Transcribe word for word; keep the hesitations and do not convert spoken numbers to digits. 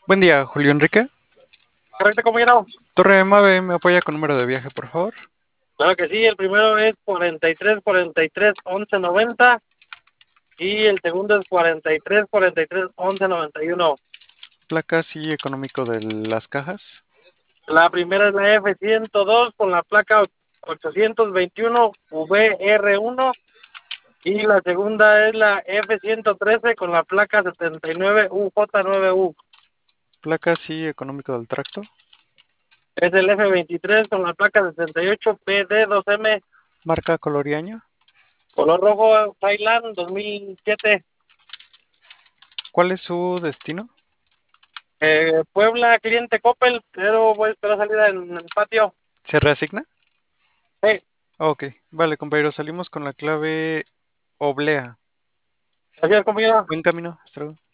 Buen día, Julio Enrique. Correcto, compañero. Torre Mave, ¿me apoya con número de viaje, por favor? Claro que sí, el primero es cuarenta y tres, cuarenta y tres, once, noventa y el segundo es cuarenta y tres, cuarenta y tres, once, noventa y uno. Placas y económico de las cajas. La primera es la F ciento dos con la placa ochocientos veintiuno V R uno y la segunda es la F ciento trece con la placa setenta y nueve U J nueve U. Placas y económico del tracto. Es el F veintitrés con la placa sesenta y ocho P D dos M, Marca, color y año. color rojo, Thailand dos mil siete. ¿Cuál es su destino? Eh, Puebla, cliente Coppel, pero voy a esperar salida en el patio. ¿Se reasigna? Sí, Ok, vale, compañero, salimos con la clave oblea. gracias, compañero. Buen camino, hasta luego.